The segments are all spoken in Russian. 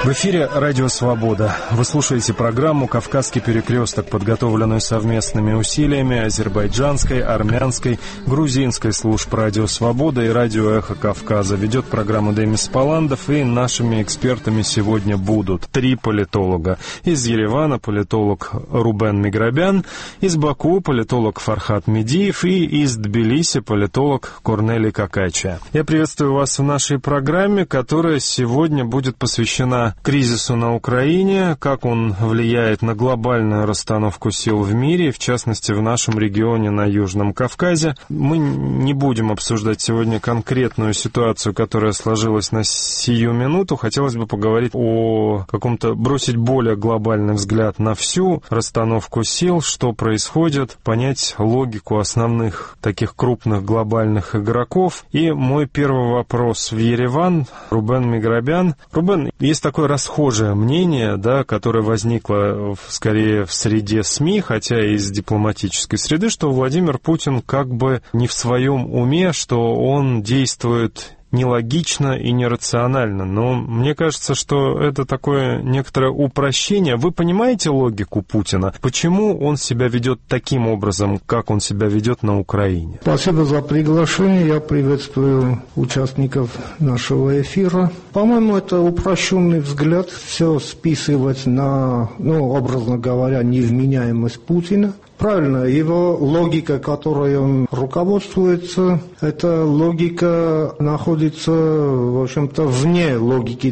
В эфире «Радио Свобода». Вы слушаете программу «Кавказский перекресток», подготовленную совместными усилиями азербайджанской, армянской, грузинской служб «Радио Свобода» и «Радио Эхо Кавказа». Ведет программу Демис Паландов, и нашими экспертами сегодня будут 3 политолога. Из Еревана политолог Рубен Миграбян, из Баку политолог Фархат Медиев и из Тбилиси политолог Корнелий Какача. Я приветствую вас в нашей программе, которая сегодня будет посвящена кризису на Украине, как он влияет на глобальную расстановку сил в мире, в частности, в нашем регионе на Южном Кавказе. Мы не будем обсуждать сегодня конкретную ситуацию, которая сложилась на сию минуту. Хотелось бы поговорить о каком-то, бросить более глобальный взгляд на всю расстановку сил, что происходит, понять логику основных таких крупных глобальных игроков. И мой первый вопрос в Ереван. Рубен Миграбян. Рубен, есть такое расхожее мнение, да, которое возникло скорее в среде СМИ, хотя и из дипломатической среды, что Владимир Путин как бы не в своем уме, что он действует нелогично и нерационально. Но мне кажется, что это такое некоторое упрощение. Вы понимаете логику Путина? Почему он себя ведет таким образом, как он себя ведет на Украине? Спасибо за приглашение. Я приветствую участников нашего эфира. По-моему, это упрощенный взгляд. Все списывать на, образно говоря, невменяемость Путина. Правильно, его логика, которой он руководствуется, эта логика находится, в общем-то, вне логики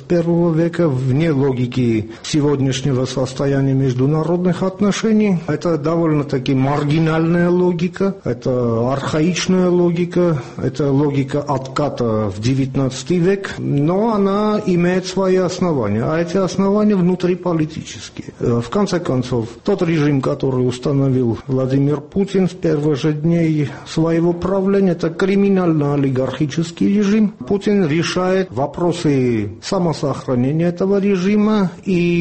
21 века, вне логики сегодняшнего состояния международных отношений. Это довольно-таки маргинальная логика, это архаичная логика, это логика отката в 19 век, но она имеет свои основания, а эти основания внутриполитические. В конце концов, тот режим, который установил Владимир Путин с первых же дней своего правления, это криминально-олигархический режим. Путин решает вопросы самосохранения этого режима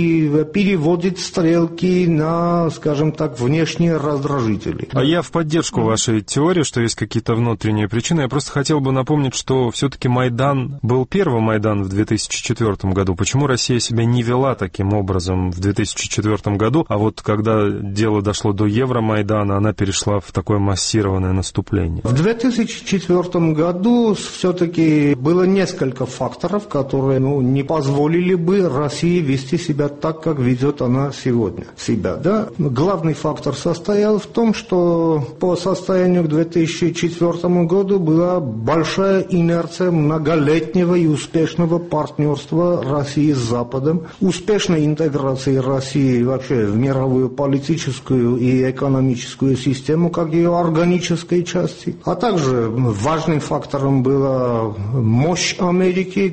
и переводит стрелки на, скажем так, внешние раздражители. А я в поддержку вашей теории, что есть какие-то внутренние причины. Я просто хотел бы напомнить, что все-таки Майдан был первый Майдан в 2004 году. Почему Россия себя не вела таким образом в 2004 году, а вот когда дело дошло до Евромайдана, она перешла в такое массированное наступление? В 2004 году все-таки было несколько факторов, которые не позволили бы России вести себя так, как ведет она сегодня себя. Да? Главный фактор состоял в том, что по состоянию к 2004 году была большая инерция многолетнего и успешного партнерства России с Западом, успешной интеграции России вообще в мировую политическую и экономическую систему, как ее органической части. А также важным фактором была мощь Америки,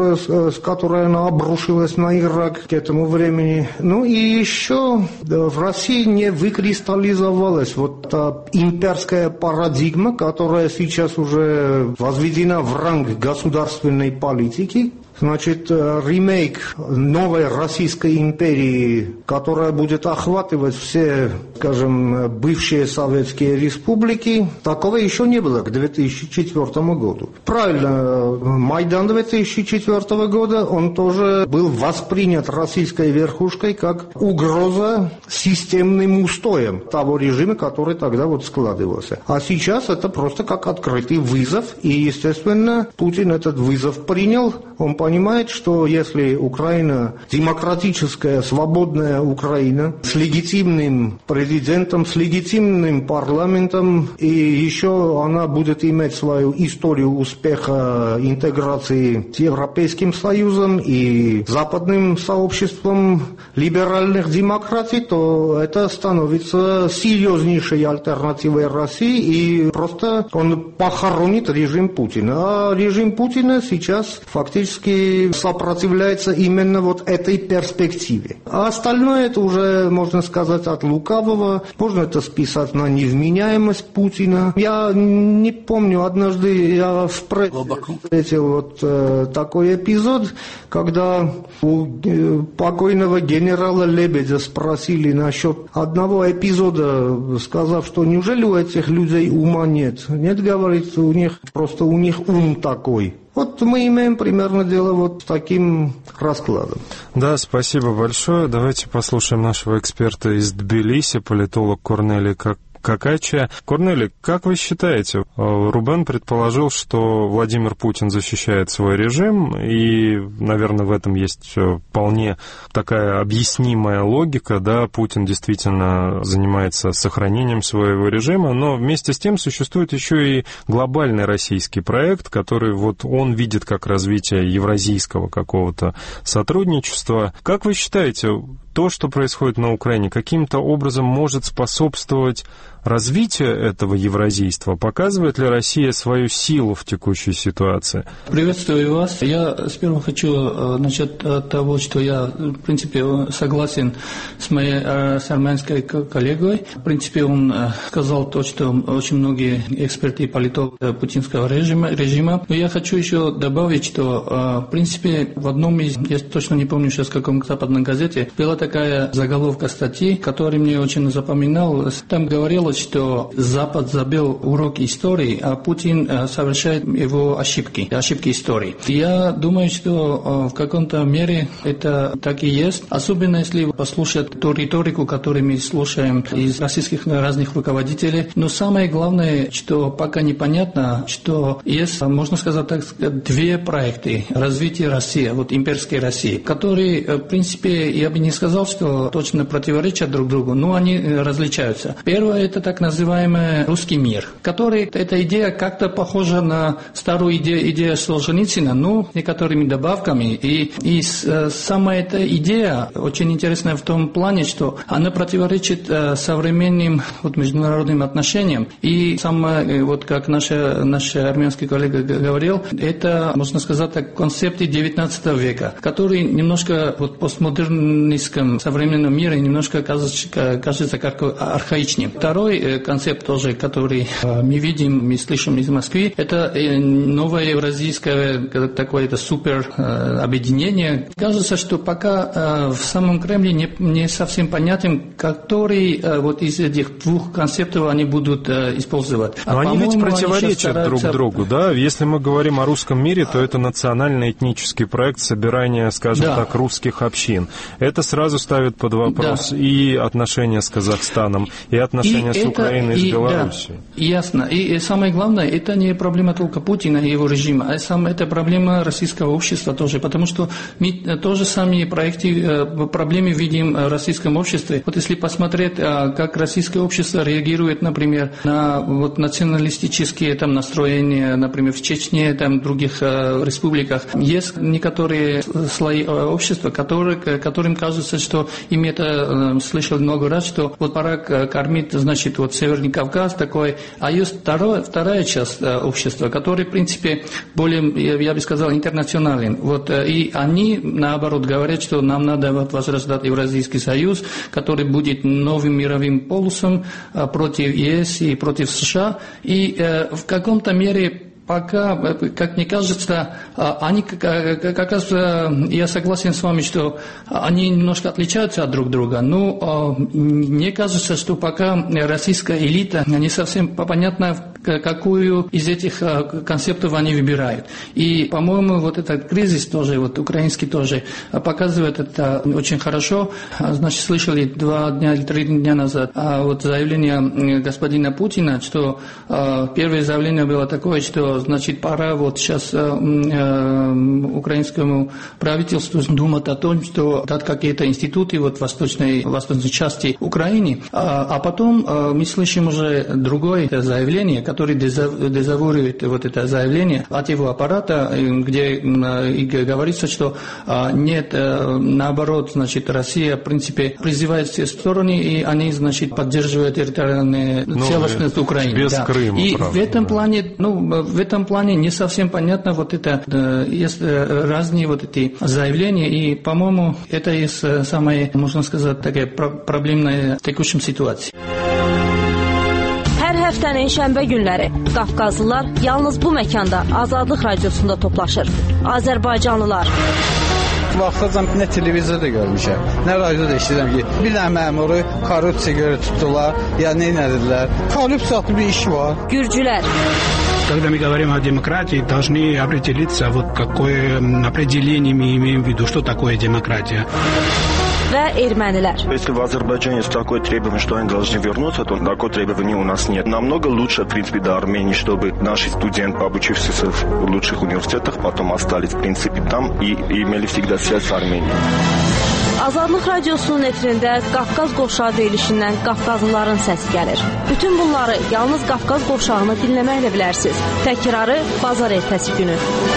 с которой она обрушилась на Ирак к этому времени. И еще в России не выкристаллизовалась вот та имперская парадигма, которая сейчас уже возведена в ранг государственной политики. Значит, ремейк новой Российской империи, которая будет охватывать все, скажем, бывшие советские республики, такого еще не было к 2004 году. Правильно, Майдан 2004 года, он тоже был воспринят российской верхушкой как угроза системным устоям того режима, который тогда складывался. А сейчас это просто как открытый вызов, и, естественно, Путин этот вызов принял. Он понимает, что если Украина, демократическая, свободная Украина, с легитимным президентом, с легитимным парламентом, и еще она будет иметь свою историю успеха интеграции с Европейским Союзом и западным сообществом либеральных демократий, то это становится серьезнейшей альтернативой России, и просто он похоронит режим Путина. А режим Путина сейчас фактически сопротивляется именно этой перспективе. А остальное это уже, можно сказать, от лукавого. Можно это списать на невменяемость Путина. Я не помню, однажды я в прессе встретил такой эпизод, когда у покойного генерала Лебедя спросили насчет одного эпизода, сказав, что неужели у этих людей ума нет? Нет, говорит, у них ум такой. Вот мы имеем примерно дело вот с таким раскладом. Да, спасибо большое. Давайте послушаем нашего эксперта из Тбилиси, политолог Корнелий Какачия. Корнелий, как вы считаете, Рубен предположил, что Владимир Путин защищает свой режим, и, наверное, в этом есть вполне такая объяснимая логика, да, Путин действительно занимается сохранением своего режима, но вместе с тем существует еще и глобальный российский проект, который вот он видит как развитие евразийского какого-то сотрудничества. Как вы считаете, то, что происходит на Украине, каким-то образом может способствовать развитию этого евразийства? Показывает ли Россия свою силу в текущей ситуации? Приветствую вас. Я сперва хочу начать от того, что я, в принципе, согласен с моей армянской коллегой. В принципе, он сказал то, что очень многие эксперты и политологи путинского режима. Но я хочу еще добавить, что, в принципе, в одном из, я точно не помню сейчас, в каком западной газете, была такая заголовка статьи, которая мне очень запоминалась. Там говорилось, что Запад забил урок истории, а Путин совершает его ошибки истории. Я думаю, что в каком-то мере это так и есть. Особенно если послушать ту риторику, которую мы слушаем из российских разных руководителей. Но самое главное, что пока непонятно, что есть, можно сказать так, две проекты развития России, вот имперской России, которые, в принципе, я бы не сказал, что точно противоречат друг другу, но они различаются. Первое – это так называемый русский мир, который, эта идея как-то похожа на старую идею Солженицына, но с некоторыми добавками. И сама эта идея очень интересная в том плане, что она противоречит современным вот, международным отношениям. И самое, вот как наш армянский коллега говорил, это, можно сказать, так, концепты 19 века, которые немножко вот, постмодернистском современном мире немножко кажется как архаичным. Второй концепт тоже, который мы видим, мы слышим из Москвы, это новое евразийское такое супер объединение. Кажется, что пока в самом Кремле не совсем понятен, который вот из этих двух концептов они будут использовать. Но они ведь противоречат друг другу, да? Если мы говорим о русском мире, то это национально-этнический проект собирания, скажем так, русских общин. Это сразу ставит под вопрос и отношения с Казахстаном, и отношения с Украиной и с Белоруссией. Да, ясно. И самое главное, это не проблема только Путина и его режима, а это проблема российского общества тоже, потому что мы тоже сами проблемы видим в российском обществе. Вот если посмотреть, как российское общество реагирует, например, на вот националистические там настроения, например, в Чечне, там в других республиках, есть некоторые слои общества, которым кажется, что им это слышал много раз, что вот пора кормить, значит, вот Северный Кавказ такой, а есть вторая часть общества, который, в принципе, более, я бы сказал, интернационален. Вот, и они, наоборот, говорят, что нам надо вот возрождать Евразийский союз, который будет новым мировым полюсом против ЕС и против США, и в каком-то мере пока, как мне кажется, они как раз, я согласен с вами, что они немножко отличаются от друг друга, но мне кажется, что пока российская элита не совсем понятно, какую из этих концептов они выбирают. И, по-моему, вот этот кризис тоже, вот украинский тоже, показывает это очень хорошо. Значит, слышали 2 дня или 3 дня назад вот заявление господина Путина, что первое заявление было такое, что, значит, пора вот сейчас украинскому правительству думать о том, что дать какие-то институты вот в восточной части Украины. А потом мы слышим уже другое заявление, который дезавуирует вот это заявление от его аппарата, где говорится, что нет, наоборот, значит, Россия, в принципе, призывает все стороны, и они, значит, поддерживают территориальную целостность Украины. Без Крыма, и правда, в этом плане не совсем понятно вот это, есть разные вот эти заявления, и, по-моему, это есть самая, можно сказать, такая проблемная в текущей ситуации. Hər həftənin şənbə günləri Qafqazlılar yalnız bu məkanda Azadlıq Radiosunda toplaşır. Azərbaycanlılar. Vaxtacan nə televizorda görmüşəm, nə radioda eşidirəm ki, bir dənə məmuru korrupsiya görə tutdular, ya nə edilər. Korrupsiya adlı bir iş var. Gürcülər. Когда мы говорим о демократии, должны определиться, вот какое определение мы имеем в виду, что такое демократия. Если в Азербайджане есть такое требование, что они должны вернуться, то такое требование у нас нет. Намного лучше, в принципе, до Армении, чтобы наши студенты, обучившиеся в лучших университетах, потом остались, в принципе, там и имели всегда связь с Арменией. Azadlıq Radiosunun efirində Qafqaz qovşağı deyilişindən Qafqazlıların səsi gəlir. Bütün bunları yalnız Qafqaz qovşağını dinləməklə bilərsiniz. Təkrarı bazar ertəsi günü.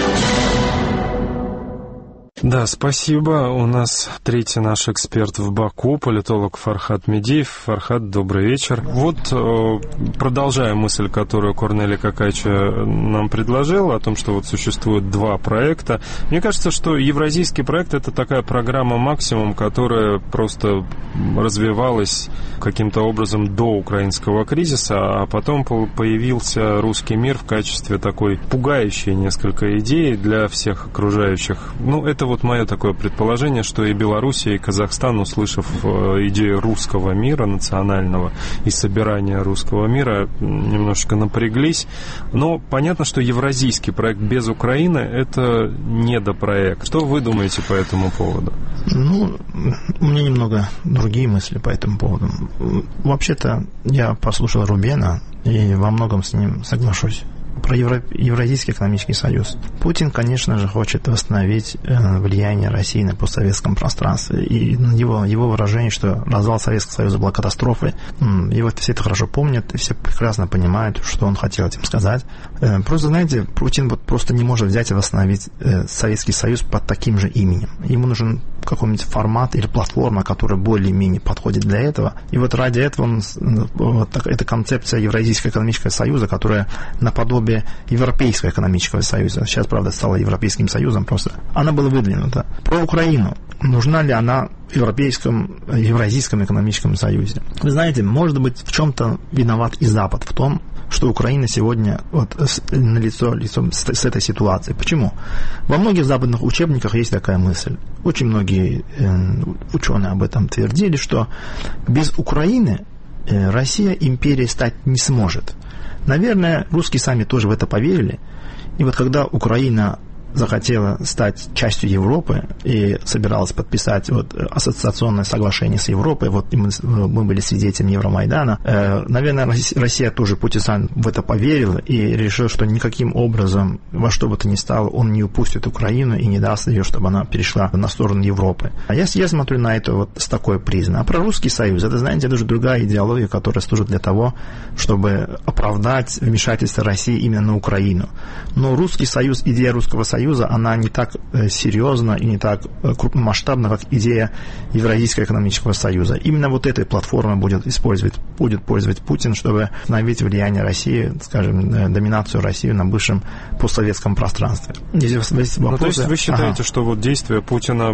Да, спасибо. У нас третий наш эксперт в Баку, политолог Фархад Медиев. Фархад, добрый вечер. Вот продолжаем мысль, которую Корнелий Какача нам предложил, о том, что вот существует два проекта. Мне кажется, что евразийский проект — это такая программа «Максимум», которая просто развивалась каким-то образом до украинского кризиса, а потом появился русский мир в качестве такой пугающей несколько идеи для всех окружающих. Ну, это вот мое такое предположение, что и Белоруссия, и Казахстан, услышав идею русского мира, национального, и собирания русского мира, немножечко напряглись. Но понятно, что евразийский проект без Украины — это недопроект. Что вы думаете по этому поводу? Ну, у меня немного другие мысли по этому поводу. Вообще-то, я послушал Рубена, и во многом с ним соглашусь. Про Евразийский экономический союз. Путин, конечно же, хочет восстановить влияние России на постсоветском пространстве. И его выражение, что развал Советского Союза была катастрофой, его все это хорошо помнят, и все прекрасно понимают, что он хотел этим сказать. Просто, знаете, Путин вот просто не может взять и восстановить Советский Союз под таким же именем. Ему нужен какой-нибудь формат или платформа, которая более-менее подходит для этого. И вот ради этого эта концепция Евразийского экономического союза, которая наподобие Европейского экономического союза, сейчас, правда, стала Европейским союзом просто, она была выдвинута. Про Украину. Нужна ли она в Евразийском экономическом союзе? Вы знаете, может быть, в чем-то виноват и Запад в том, что Украина сегодня вот лицом с этой ситуацией. Почему? Во многих западных учебниках есть такая мысль. Очень многие ученые об этом твердили, что без Украины Россия империей стать не сможет. Наверное, русские сами тоже в это поверили. И вот когда Украина захотела стать частью Европы и собиралась подписать вот ассоциационное соглашение с Европой, вот мы были свидетелями Евромайдана, наверное, Россия тоже, Путин в это поверил и решил, что никаким образом, во что бы то ни стало, он не упустит Украину и не даст ее, чтобы она перешла на сторону Европы. А я смотрю на это вот с такой призмой. А про Русский Союз, это, знаете, это уже другая идеология, которая служит для того, чтобы оправдать вмешательство России именно на Украину. Но Русский Союз, идея Русского Союза, она не так серьезна и не так крупномасштабна, как идея Евразийского экономического союза. Именно вот этой платформой будет пользоваться Путин, чтобы остановить влияние России, скажем, доминацию России на бывшем постсоветском пространстве. Ну, то есть вы считаете, что вот действия Путина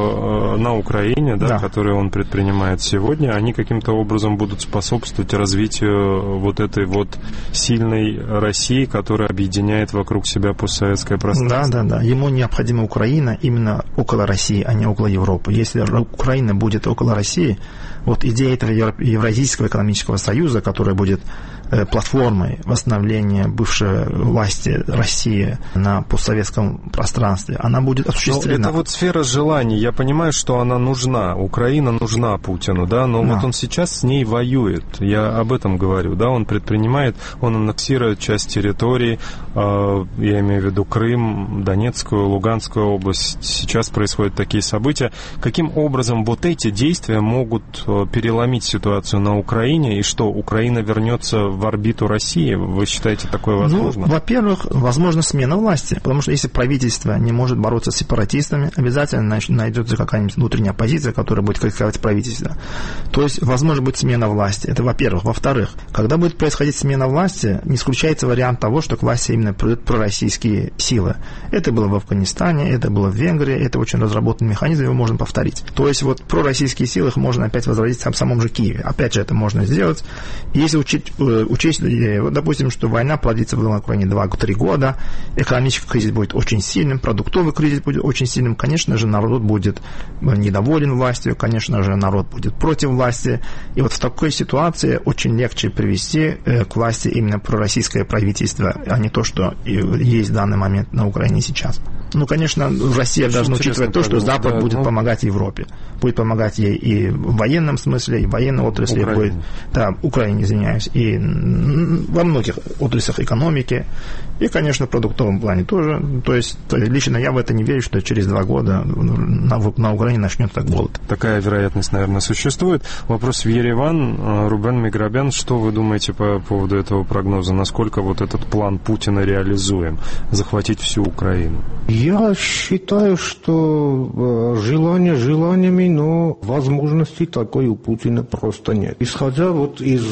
на Украине, да, которые он предпринимает сегодня, они каким-то образом будут способствовать развитию вот этой вот сильной России, которая объединяет вокруг себя постсоветское пространство? Да. Ему необходима Украина именно около России, а не около Европы. Если Украина будет около России, вот идея этого Евразийского экономического союза, которая будет платформой восстановления бывшей власти России на постсоветском пространстве, она будет осуществлена. Но это вот сфера желаний. Я понимаю, что она нужна. Украина нужна Путину, да, но вот он сейчас с ней воюет. Я об этом говорю, да, он аннексирует часть территории, я имею в виду Крым, Донецкую, Луганскую область. Сейчас происходят такие события. Каким образом вот эти действия могут переломить ситуацию на Украине, и что, Украина вернется в орбиту России? Вы считаете, такое возможно? Ну, во-первых, возможно смена власти, потому что если правительство не может бороться с сепаратистами, обязательно найдется какая-нибудь внутренняя оппозиция, которая будет критиковать правительство. То есть, возможно, будет смена власти. Это во-первых. Во-вторых, когда будет происходить смена власти, не исключается вариант того, что к власти именно придут пророссийские силы. Это было в Афганистане, это было в Венгрии, это очень разработанный механизм, его можно повторить. То есть, вот пророссийские силы их можно опять возродить в самом же Киеве. Опять же, это можно сделать. Если учесть, допустим, что война продлится в Украине 2-3 года, экономический кризис будет очень сильным, продуктовый кризис будет очень сильным, конечно же, народ будет недоволен властью, конечно же, народ будет против власти. И вот в такой ситуации очень легче привести к власти именно пророссийское правительство, а не то, что есть в данный момент на Украине сейчас. Ну, конечно, Россия должна учитывать то, что Запад будет помогать Европе. Будет помогать ей и в военном смысле, и в военной отрасли. Будет, да, Украине, извиняюсь, и во многих отраслях экономики, и, конечно, в продуктовом плане тоже. То есть лично я в это не верю, что через 2 года на Украине начнет так голод. Такая вероятность, наверное, существует. Вопрос в Ереван. Рубен Миграбян, что вы думаете по поводу этого прогноза? Насколько вот этот план Путина реализуем? Захватить всю Украину? Я считаю, что желание желаниями, но возможностей такой у Путина просто нет. Исходя вот из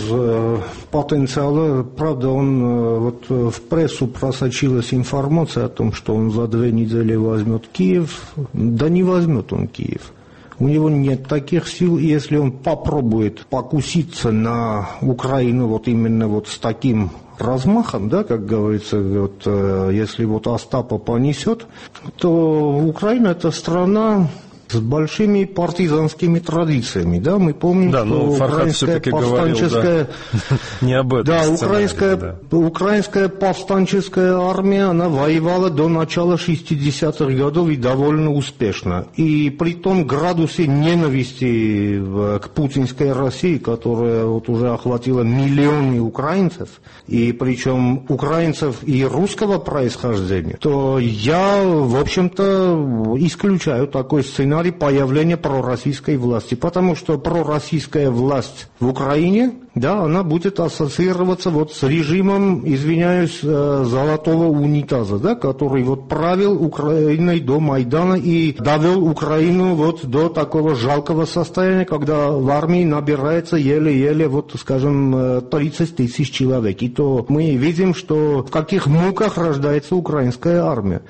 потенциала, правда, вот в прессу просочилась информация о том, что он за 2 недели возьмет Киев. Да не возьмет он Киев. У него нет таких сил, и если он попробует покуситься на Украину вот именно вот с таким размахом, да, как говорится, вот, если вот Остапа понесет, то Украина – это страна с большими партизанскими традициями, да, мы помним, да, что украинская повстанческая, не об этом, да, украинская повстанческая армия, она воевала до начала 60-х годов и довольно успешно, и при том градусе ненависти к путинской России, которая вот уже охватила миллионы украинцев, и причем украинцев и русского происхождения, то я, в общем-то, исключаю такой сценарий появления пророссийской власти, потому что пророссийская власть в Украине, да, она будет ассоциироваться вот с режимом, извиняюсь, золотого унитаза, да, который вот правил Украиной до Майдана и довел Украину вот до такого жалкого состояния, когда в армии набирается еле-еле, вот, скажем, 30 тысяч человек. И то мы видим, что в каких муках рождается украинская армия.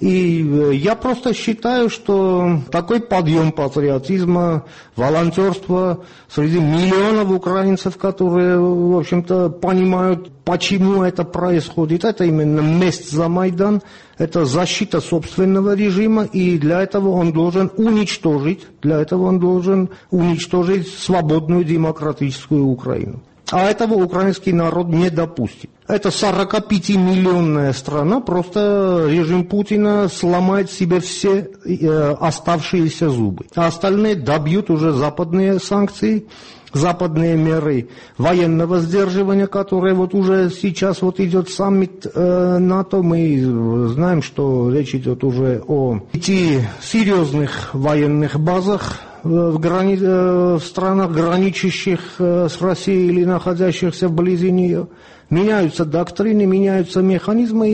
И я просто считаю, что такой подъем патриотизма, волонтерства среди миллионов украинцев, которые, в общем-то, понимают, почему это происходит, это именно месть за Майдан, это защита собственного режима, и для этого он должен уничтожить свободную демократическую Украину. А этого украинский народ не допустит. Это 45-миллионная страна, просто режим Путина сломает себе все оставшиеся зубы. А остальные добьют уже западные санкции, западные меры военного сдерживания, которые вот уже сейчас вот идет саммит НАТО. Мы знаем, что речь идет уже о 5 серьезных военных базах в странах, граничащих с Россией или находящихся вблизи нее. Меняются доктрины, меняются механизмы,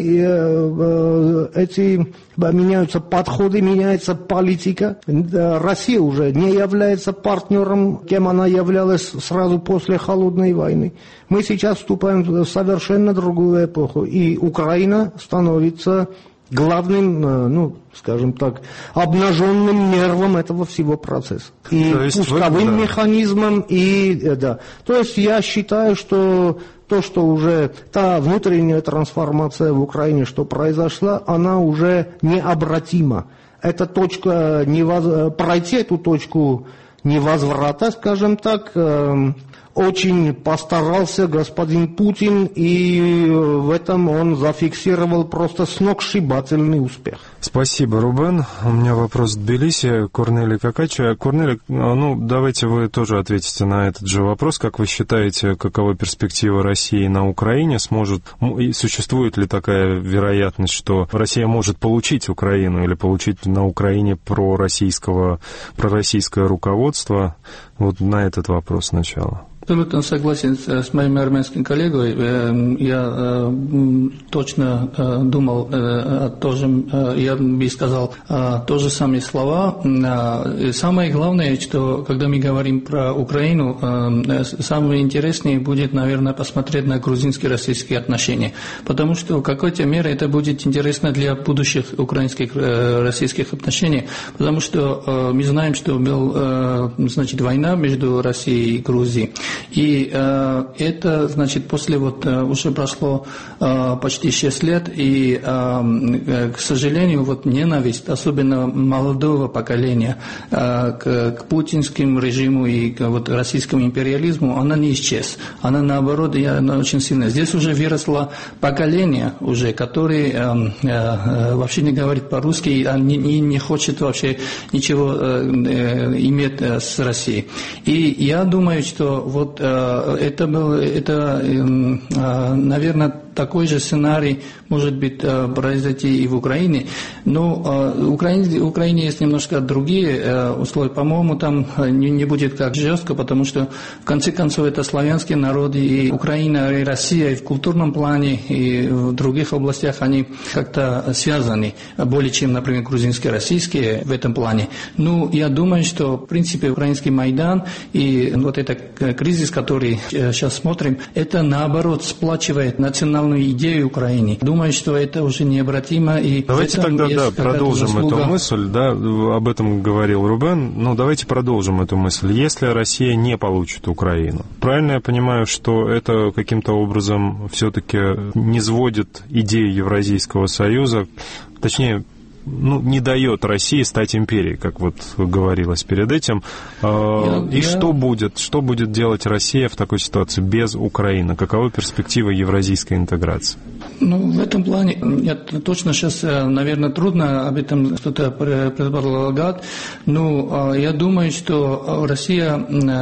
меняются подходы, меняется политика. Россия уже не является партнером, кем она являлась сразу после Холодной войны. Мы сейчас вступаем в совершенно другую эпоху, и Украина становится главным, скажем так, обнаженным нервом этого всего процесса. И пусковым механизмом, да. То есть я считаю, что то, что уже та внутренняя трансформация в Украине, что произошла, она уже необратима. Эта точка, пройти эту точку невозврата, скажем так, очень постарался господин Путин, и в этом он зафиксировал просто сногсшибательный успех. Спасибо, Рубен. У меня вопрос в Тбилиси. Корнелий Какача. Корнелий, давайте вы тоже ответите на этот же вопрос. Как вы считаете, какова перспектива России на Украине? Существует ли такая вероятность, что Россия может получить Украину или получить на Украине пророссийское руководство? Вот на этот вопрос сначала. Абсолютно согласен с моим армянским коллегой. Я точно думал тоже, я бы сказал то же самые слова. Самое главное, что когда мы говорим про Украину, самое интересное будет, наверное, посмотреть на грузинско-российские отношения. Потому что в какой-то мере это будет интересно для будущих украинских российских отношений. Потому что мы знаем, что была, война между Россией и Грузией. И это, значит, после вот уже прошло почти 6 лет, и, к сожалению, вот ненависть, особенно молодого поколения к путинскому режиму и к вот российскому империализму, она не исчез. Она, наоборот, она очень сильная. Здесь уже выросло поколение, уже, которое вообще не говорит по-русски и не хочет вообще ничего иметь с Россией. И я думаю, что вот это, наверное, такой же сценарий может быть произойти и в Украине. Но в Украине есть немножко другие условия. По-моему, там не будет как жестко, потому что в конце концов это славянские народы, и Украина, и Россия, и в культурном плане, и в других областях они как-то связаны, более чем, например, грузинские, российские в этом плане. Ну, я думаю, что в принципе украинский Майдан и вот этот кризис, который сейчас смотрим, это наоборот сплачивает национальную идею Украины. Думаю, что это уже необратимо. И давайте тогда продолжим эту мысль. Да, об этом говорил Рубен. Но давайте продолжим эту мысль. Если Россия не получит Украину, правильно я понимаю, что это каким-то образом все-таки низводит идею Евразийского союза, точнее, не дает России стать империей, как вот говорилось перед этим. Что будет делать Россия в такой ситуации без Украины? Какова перспектива евразийской интеграции? В этом плане я точно сейчас, наверное, трудно об этом что-то предполагать, но я думаю, что Россия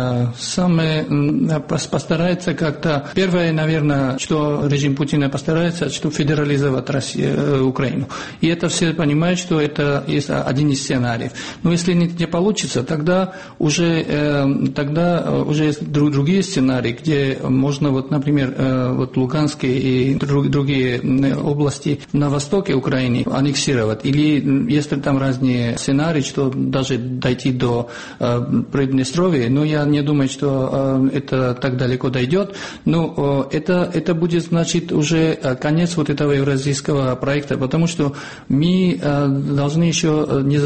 постарается как-то... Первое, наверное, что режим Путина постарается, что федерализовать Украину. И это все понимают, что это есть один из сценариев. Но если не получится, тогда уже есть другие сценарии, где можно, вот, например, вот Луганские и другие области на востоке Украины аннексировать. Или если там разные сценарии, что даже дойти до Приднестровья, но я не думаю, что это так далеко дойдет. Но это будет, значит, уже конец вот этого евразийского проекта, потому что мы должны еще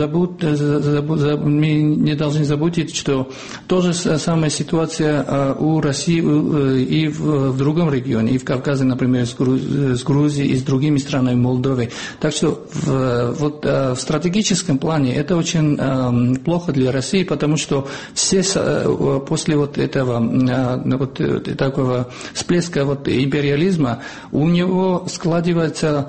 не должны забыть, что та же самая ситуация у России и в другом регионе, и в Кавказе, например, с Грузией и с другими странами, Молдовой. Так что в стратегическом плане это очень плохо для России, потому что все после вот этого такого всплеска империализма у него складывается,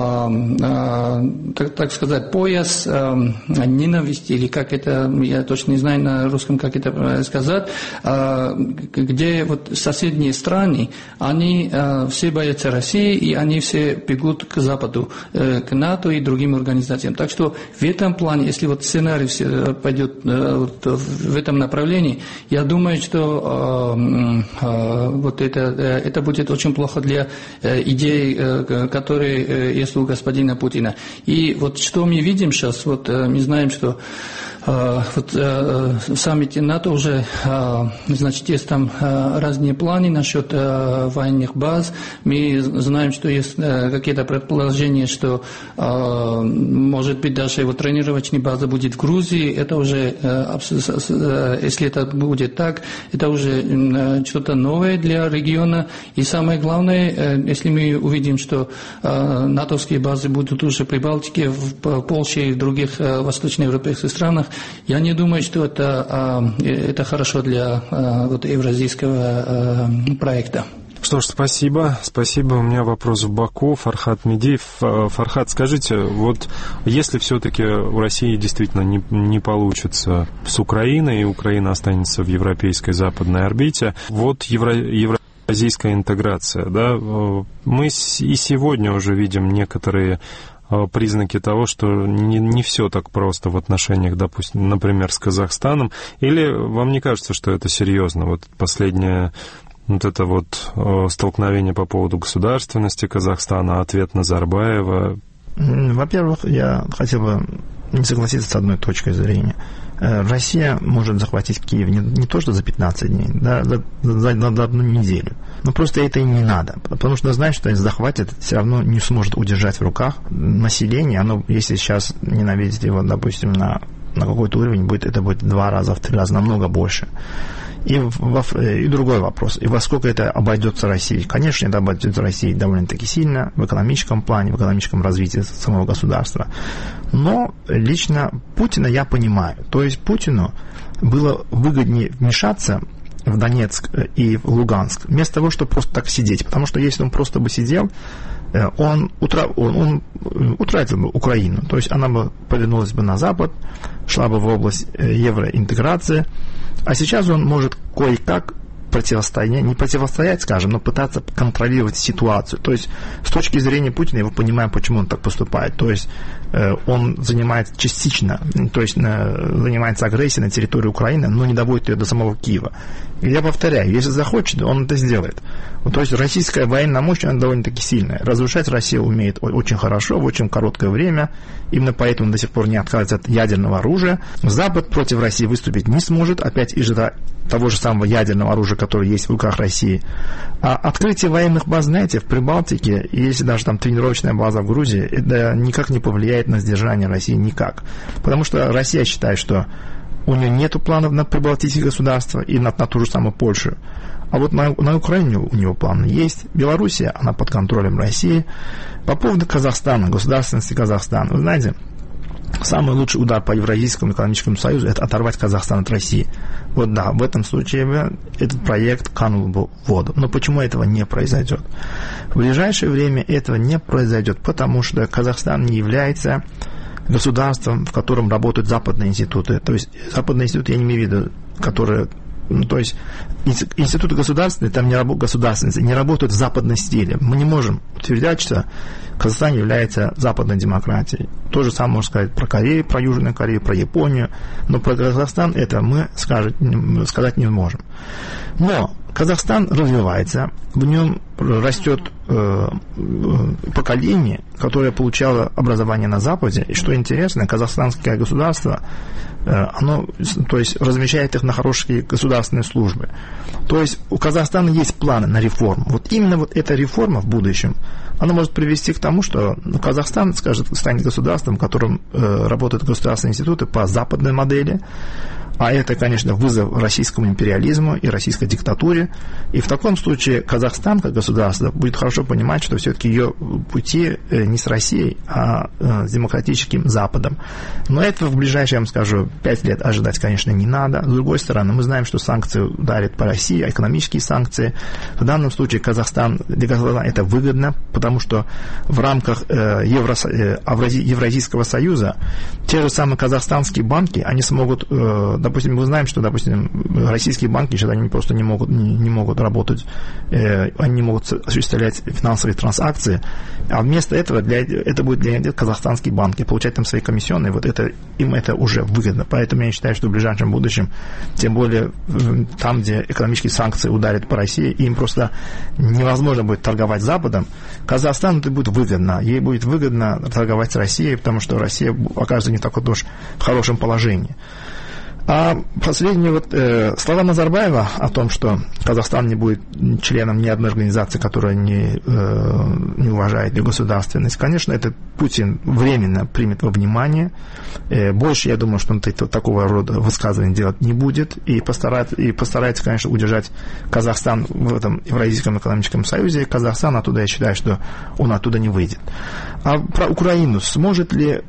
так сказать, пояс ненависти, или как это, я точно не знаю на русском, как это сказать, где вот соседние страны, они все боятся России, и они все бегут к Западу, к НАТО и другим организациям. Так что в этом плане, если вот сценарий пойдет в этом направлении, я думаю, что вот это будет очень плохо для идей, которые есть у господина Путина. И вот что мы видим сейчас, вот мы знаем, что в саммите НАТО уже, значит, есть там разные планы насчет военных баз. Мы знаем, что есть какие-то предположения, что, может быть, даже вот тренировочная база будет в Грузии. Это уже, если это будет так, это уже что-то новое для региона. И самое главное, если мы увидим, что натовские базы будут уже при Балтике, в Польше и в других восточноевропейских странах, я не думаю, что это хорошо для вот евразийского проекта. Что ж, спасибо. Спасибо. У меня вопрос в Баку. Фархат Медеев. Фархат, скажите, вот если все-таки у России действительно не получится с Украиной, и Украина останется в европейской западной орбите, вот евразийская интеграция, да, мы и сегодня уже видим некоторые признаки того, что не все так просто в отношениях, допустим, например, с Казахстаном. Или вам не кажется, что это серьезно? Вот последнее вот это вот столкновение по поводу государственности Казахстана, ответ Назарбаева. Во-первых, я хотел бы не согласиться с одной точкой зрения. Россия может захватить Киев не то, что за 15 дней, да, за одну неделю. Но просто это и не надо. Потому что знает, что если захватит, все равно не сможет удержать в руках население. Оно, если сейчас ненавидеть его, допустим, на какой-то уровень, это будет 2 раза, в 3 раза, намного больше. И другой вопрос. И во сколько это обойдется России? Конечно, это обойдется России довольно-таки сильно в экономическом плане, в экономическом развитии самого государства. Но лично Путина я понимаю. То есть Путину было выгоднее вмешаться в Донецк и в Луганск, вместо того, чтобы просто так сидеть. Потому что если он просто бы сидел, он утратил бы Украину. То есть она бы повернулась бы на Запад, шла бы в область евроинтеграции. А сейчас он может кое-как не противостоять, скажем, но пытаться контролировать ситуацию. То есть с точки зрения Путина я понимаю, почему он так поступает. То есть он занимается частично, то есть занимается агрессией на территории Украины, но не доводит ее до самого Киева. И я повторяю, если захочет, он это сделает. То есть российская военная мощь, она довольно-таки сильная. Разрушать Россия умеет очень хорошо, в очень короткое время. Именно поэтому он до сих пор не отказывается от ядерного оружия. Запад против России выступить не сможет, опять из-за того же самого ядерного оружия, которое есть в руках России. А открытие военных баз, знаете, в Прибалтике, если даже там тренировочная база в Грузии, это никак не повлияет на сдержание России, никак. Потому что Россия считает, что у нее нет планов на прибалтийские государства и на ту же самую Польшу. А вот на Украине у него планы есть. Белоруссия, она под контролем России. По поводу Казахстана, государственности Казахстана. Вы знаете, самый лучший удар по Евразийскому экономическому союзу – это оторвать Казахстан от России. Вот да, в этом случае этот проект канул бы в воду. Но почему этого не произойдет? В ближайшее время этого не произойдет, потому что Казахстан не является государством, в котором работают западные институты. То есть западные институты, я не имею в виду, которые... то есть институты государственные, там не работают в западном стиле. Мы не можем утверждать, что Казахстан является западной демократией. То же самое можно сказать про Корею, про Южную Корею, про Японию. Но про Казахстан это мы сказать не можем. Но Казахстан развивается, в нем растет поколение, которое получало образование на Западе. И что интересно, казахстанское государство, оно, то есть, размещает их на хорошие государственные службы. То есть у Казахстана есть планы на реформу. Вот именно вот эта реформа в будущем, она может привести к тому, что Казахстан, станет государством, в котором работают государственные институты по западной модели. А это, конечно, вызов российскому империализму и российской диктатуре. И в таком случае Казахстан, как государство, будет хорошо понимать, что все-таки ее пути не с Россией, а с демократическим Западом. Но этого в ближайшие, я вам скажу, 5 лет ожидать, конечно, не надо. С другой стороны, мы знаем, что санкции ударят по России, экономические санкции. В данном случае для Казахстана это выгодно, потому что в рамках Евразийского союза те же самые казахстанские банки, они смогут... Допустим, мы знаем, что, российские банки сейчас они просто не могут работать, они не могут осуществлять финансовые транзакции, а вместо этого это будет для них казахстанские банки, получать там свои комиссионные, вот им это уже выгодно. Поэтому я считаю, что в ближайшем будущем, тем более там, где экономические санкции ударят по России, им просто невозможно будет торговать с Западом, Казахстану это будет выгодно. Ей будет выгодно торговать с Россией, потому что Россия окажется не так вот уж в хорошем положении. А последние слова Назарбаева о том, что Казахстан не будет членом ни одной организации, которая не уважает ее государственность, конечно, это Путин временно примет во внимание. Больше, я думаю, что он такого рода высказываний делать не будет и постарается, конечно, удержать Казахстан в этом Евразийском экономическом союзе. Казахстан оттуда, я считаю, что он оттуда не выйдет. А про Украину. Сможет ли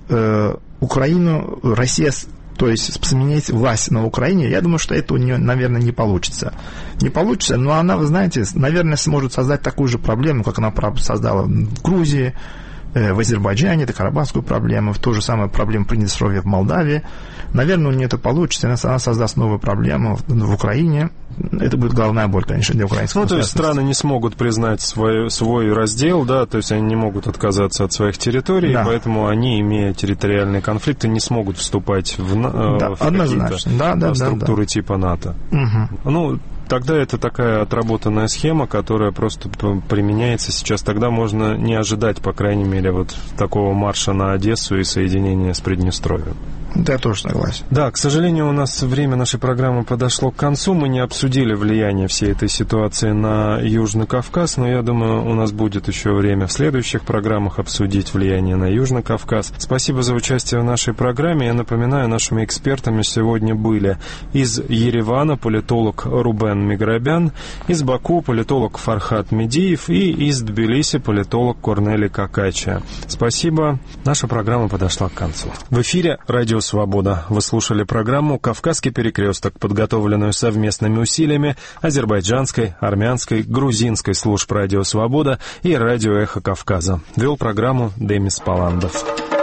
Украину Россия... То есть сменить власть на Украине, я думаю, что это у нее, наверное, не получится. Не получится, но она, вы знаете, наверное, сможет создать такую же проблему, как она создала в Грузии, в Азербайджане, это карабахскую проблему, то же самое проблему Приднестровья в Молдавии. Наверное, у нее это получится, она создаст новую проблему в Украине. Это будет головная боль, конечно, для украинского то есть страны не смогут признать свой раздел, да, то есть они не могут отказаться от своих территорий, да. Поэтому они, имея территориальные конфликты, не смогут вступать в какие-то структуры типа НАТО. Угу. Тогда это такая отработанная схема, которая просто применяется сейчас. Тогда можно не ожидать, по крайней мере, вот такого марша на Одессу и соединения с Приднестровьем. Да, я тоже согласен. Да, к сожалению, у нас время нашей программы подошло к концу. Мы не обсудили влияние всей этой ситуации на Южный Кавказ, но я думаю, у нас будет еще время в следующих программах обсудить влияние на Южный Кавказ. Спасибо за участие в нашей программе. Я напоминаю, нашими экспертами сегодня были из Еревана политолог Рубен Миграбян, из Баку политолог Фархат Медиев и из Тбилиси политолог Корнелий Какача. Спасибо. Наша программа подошла к концу. В эфире «Радио Свобода». Вы слушали программу «Кавказский перекресток», подготовленную совместными усилиями азербайджанской, армянской, грузинской служб «Радио Свобода» и «Радио Эхо Кавказа». Вел программу Демис Паландов.